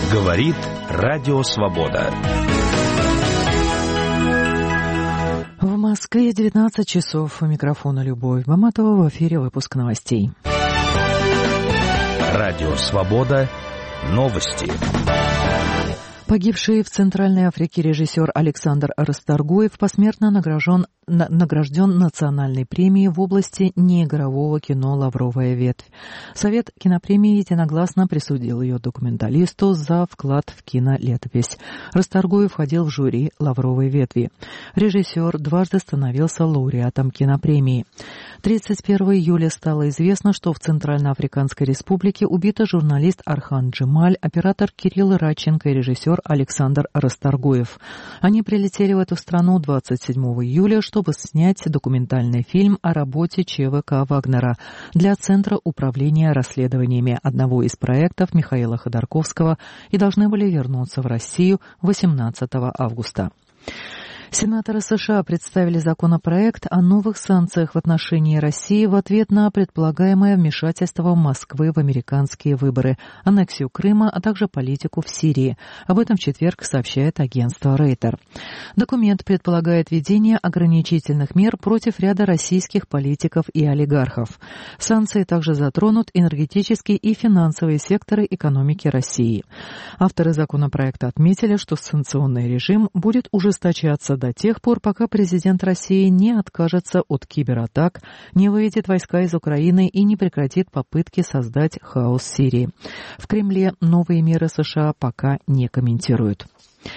Говорит Радио Свобода. В Москве 19 часов. У микрофона Любовь Баматова. В эфире выпуск новостей. Радио Свобода. Новости. Погибший в Центральной Африке режиссер Александр Расторгуев посмертно награжден национальной премией в области неигрового кино «Лавровая ветвь». Совет кинопремии единогласно присудил ее документалисту за вклад в кинолетопись. Расторгуев входил в жюри «Лавровой ветви». Режиссер дважды становился лауреатом кинопремии. 31 июля стало известно, что в Центральноафриканской республике убиты журналист Архан Джемаль, оператор Кирилл Радченко и режиссер Александр Расторгуев. Они прилетели в эту страну 27 июля, чтобы снять документальный фильм о работе ЧВК «Вагнера» для Центра управления расследованиями одного из проектов Михаила Ходорковского и должны были вернуться в Россию 18 августа. Сенаторы США представили законопроект о новых санкциях в отношении России в ответ на предполагаемое вмешательство Москвы в американские выборы, аннексию Крыма, а также политику в Сирии. Об этом в четверг сообщает агентство Рейтер. Документ предполагает введение ограничительных мер против ряда российских политиков и олигархов. Санкции также затронут энергетические и финансовые секторы экономики России. Авторы законопроекта отметили, что санкционный режим будет ужесточаться до тех пор, пока президент России не откажется от кибератак, не выведет войска из Украины и не прекратит попытки создать хаос в Сирии. В Кремле новые меры США пока не комментируют.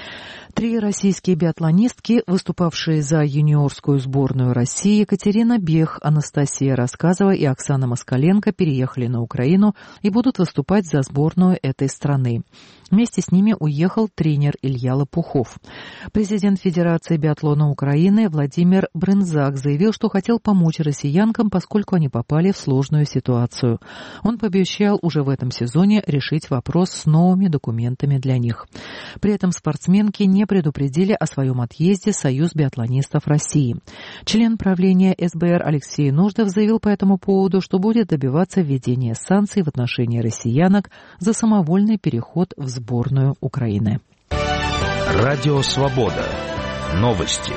3 российские биатлонистки, выступавшие за юниорскую сборную России, Екатерина Бех, Анастасия Рассказова и Оксана Москаленко, переехали на Украину и будут выступать за сборную этой страны. Вместе с ними уехал тренер Илья Лопухов. Президент Федерации биатлона Украины Владимир Брынзак заявил, что хотел помочь россиянкам, поскольку они попали в сложную ситуацию. Он пообещал уже в этом сезоне решить вопрос с новыми документами для них. При этом спортсменки не предупредили о своем отъезде Союз биатлонистов России. Член правления СБР Алексей Нуждов заявил по этому поводу, что будет добиваться введения санкций в отношении россиянок за самовольный переход в сборную Украины. Радио Свобода. Новости.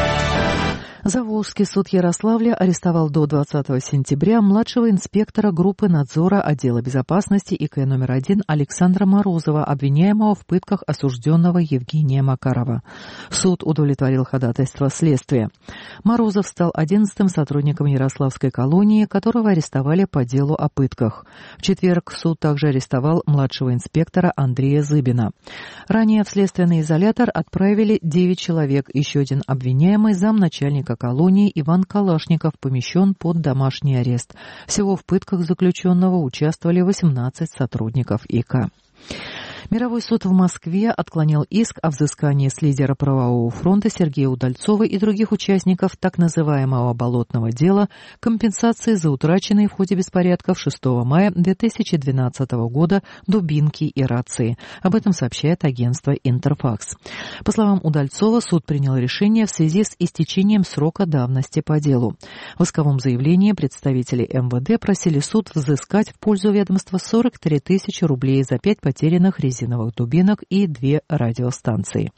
Заволжский суд Ярославля арестовал до 20 сентября младшего инспектора группы надзора отдела безопасности ИК номер 1 Александра Морозова, обвиняемого в пытках осужденного Евгения Макарова. Суд удовлетворил ходатайство следствия. Морозов стал 11-м сотрудником Ярославской колонии, которого арестовали по делу о пытках. В четверг суд также арестовал младшего инспектора Андрея Зыбина. Ранее в следственный изолятор отправили 9 человек. Еще один обвиняемый, замначальника колонии Иван Калашников, помещен под домашний арест. Всего в пытках заключенного участвовали 18 сотрудников ИК. Мировой суд в Москве отклонил иск о взыскании с лидера правового фронта Сергея Удальцова и других участников так называемого «болотного дела» компенсации за утраченные в ходе беспорядков 6 мая 2012 года дубинки и рации. Об этом сообщает агентство «Интерфакс». По словам Удальцова, суд принял решение в связи с истечением срока давности по делу. В исковом заявлении представители МВД просили суд взыскать в пользу ведомства 43 тысячи рублей за 5 потерянных резиновых дубинок и 2 радиостанции.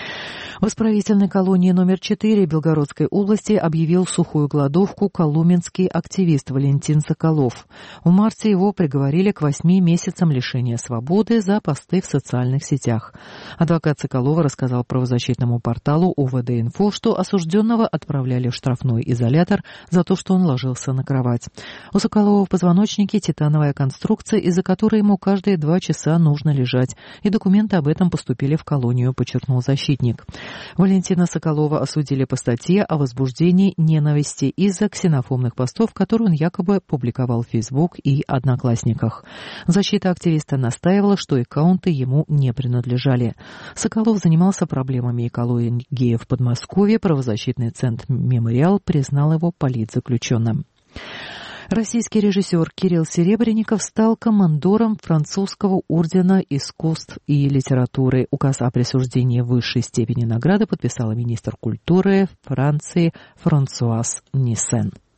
В исправительной колонии номер 4 Белгородской области объявил сухую голодовку коломенский активист Валентин Соколов. В марте его приговорили к 8 месяцам лишения свободы за посты в социальных сетях. Адвокат Соколова рассказал правозащитному порталу ОВД-Инфо, что осужденного отправляли в штрафной изолятор за то, что он ложился на кровать. У Соколова в позвоночнике титановая конструкция, из-за которой ему каждые 2 часа нужно лежать, и документы об этом поступили в колонию, подчеркнул защитник. Валентина Соколова осудили по статье о возбуждении ненависти из-за ксенофобных постов, которые он якобы публиковал в Facebook и Одноклассниках. Защита активиста настаивала, что аккаунты ему не принадлежали. Соколов занимался проблемами экологии геев в Подмосковье. Правозащитный центр «Мемориал» признал его политзаключенным. Российский режиссер Кирилл Серебренников стал командором французского ордена искусств и литературы. Указ о присуждении высшей степени награды подписал министр культуры Франции Франсуаз Ниссен.